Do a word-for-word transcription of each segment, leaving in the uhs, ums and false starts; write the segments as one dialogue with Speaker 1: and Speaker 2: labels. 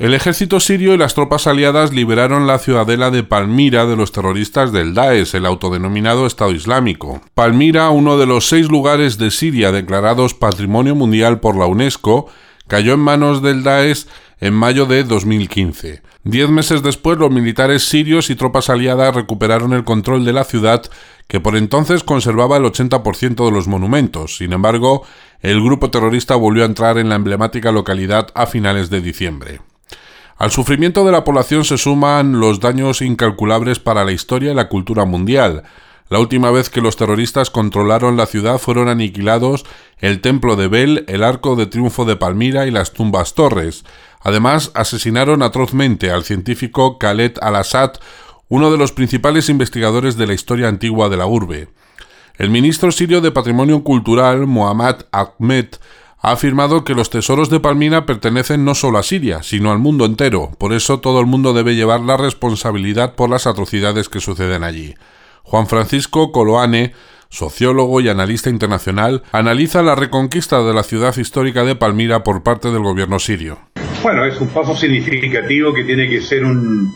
Speaker 1: El ejército sirio y las tropas aliadas liberaron la ciudadela de Palmira de los terroristas del Daesh, el autodenominado Estado Islámico. Palmira, uno de los seis lugares de Siria declarados Patrimonio Mundial por la UNESCO, cayó en manos del Daesh en mayo de dos mil quince. Diez meses después, los militares sirios y tropas aliadas recuperaron el control de la ciudad, que por entonces conservaba el ochenta por ciento de los monumentos. Sin embargo, el grupo terrorista volvió a entrar en la emblemática localidad a finales de diciembre. Al sufrimiento de la población se suman los daños incalculables para la historia y la cultura mundial. La última vez que los terroristas controlaron la ciudad fueron aniquilados el templo de Bel, el arco de triunfo de Palmira y las tumbas Torres. Además, asesinaron atrozmente al científico Khaled al-Assad, uno de los principales investigadores de la historia antigua de la urbe. El ministro sirio de Patrimonio Cultural, Mohammad Ahmed, ha afirmado que los tesoros de Palmira pertenecen no solo a Siria, sino al mundo entero. Por eso todo el mundo debe llevar la responsabilidad por las atrocidades que suceden allí. Juan Francisco Coloane, sociólogo y analista internacional, analiza la reconquista de la ciudad histórica de Palmira por parte del gobierno sirio.
Speaker 2: Bueno, es un paso significativo que tiene que ser un,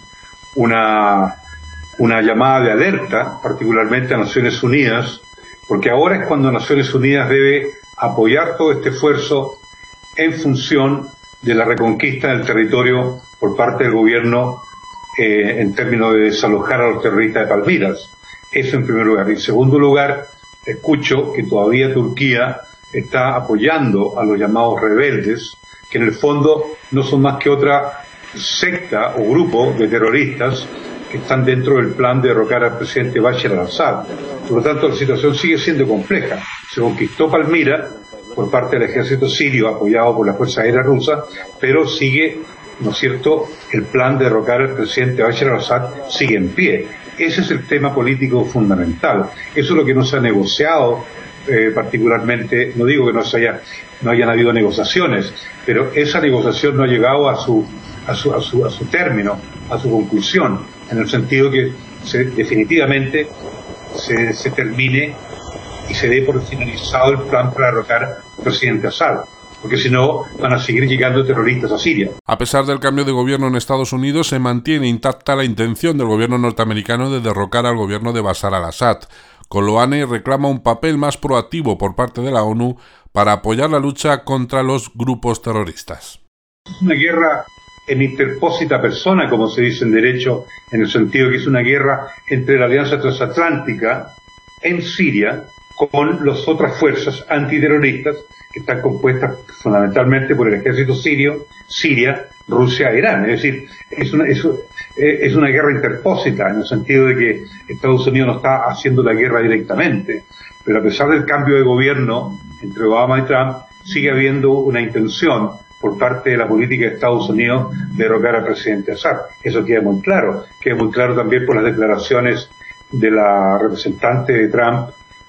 Speaker 2: una, una llamada de alerta, particularmente a Naciones Unidas, porque ahora es cuando Naciones Unidas debe apoyar todo este esfuerzo en función de la reconquista del territorio por parte del gobierno eh, en términos de desalojar a los terroristas de Palmira. Eso en primer lugar. En segundo lugar, escucho que todavía Turquía está apoyando a los llamados rebeldes, que en el fondo no son más que otra secta o grupo de terroristas que están dentro del plan de derrocar al presidente Bashar al-Assad. Por lo tanto, la situación sigue siendo compleja. Se conquistó Palmira por parte del ejército sirio, apoyado por la Fuerza Aérea Rusa, pero sigue, ¿no es cierto?, el plan de derrocar al presidente Bashar al-Assad sigue en pie. Ese es el tema político fundamental. Eso es lo que no se ha negociado, eh, particularmente, no digo que no se haya, no hayan habido negociaciones, pero esa negociación no ha llegado a su, a su, a su, a su término, a su conclusión, en el sentido que se, definitivamente se, se termine y se dé por finalizado el plan para derrocar al presidente Assad, porque si no van a seguir llegando terroristas a Siria.
Speaker 1: A pesar del cambio de gobierno en Estados Unidos, se mantiene intacta la intención del gobierno norteamericano de derrocar al gobierno de Bashar al-Assad. Coloane reclama un papel más proactivo por parte de la ONU para apoyar la lucha contra los grupos terroristas.
Speaker 2: Es una guerra en interpósita persona, como se dice en derecho, en el sentido que es una guerra entre la Alianza Transatlántica en Siria con las otras fuerzas antiterroristas que están compuestas fundamentalmente por el ejército sirio, Siria, Rusia e Irán. Es decir, es una, es, es una guerra interpósita, en el sentido de que Estados Unidos no está haciendo la guerra directamente, pero a pesar del cambio de gobierno entre Obama y Trump, sigue habiendo una intención por parte de la política de Estados Unidos de derrocar al presidente Assad. Eso queda muy claro. Queda muy claro también por las declaraciones de la representante de Trump,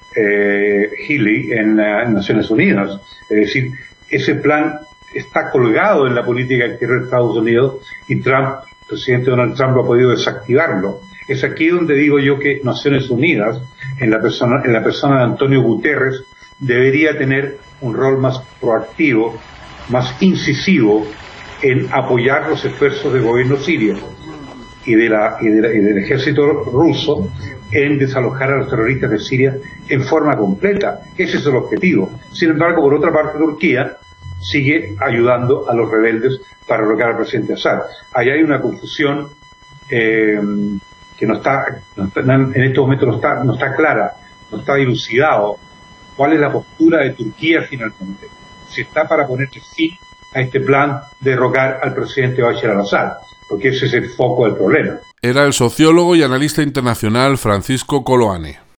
Speaker 2: eh, Healy, en, uh, en Naciones Unidas. Es decir, ese plan está colgado en la política exterior de Estados Unidos y Trump, el presidente Donald Trump, no ha podido desactivarlo. Es aquí donde digo yo que Naciones Unidas, en la persona, en la persona de Antonio Guterres, debería tener un rol más proactivo, más incisivo en apoyar los esfuerzos del gobierno sirio y, de la, y, de la, y del ejército ruso en desalojar a los terroristas de Siria en forma completa. Ese es el objetivo. Sin embargo, por otra parte, Turquía sigue ayudando a los rebeldes para derrocar al presidente Assad. Ahí hay una confusión eh, que no está, no está, en este momento no está, no está clara, no está dilucidado cuál es la postura de Turquía finalmente. Si está para ponerle fin a este plan de derrocar al presidente Bashar al-Assad, porque ese es el foco del problema.
Speaker 1: Era el sociólogo y analista internacional Francisco Coloane.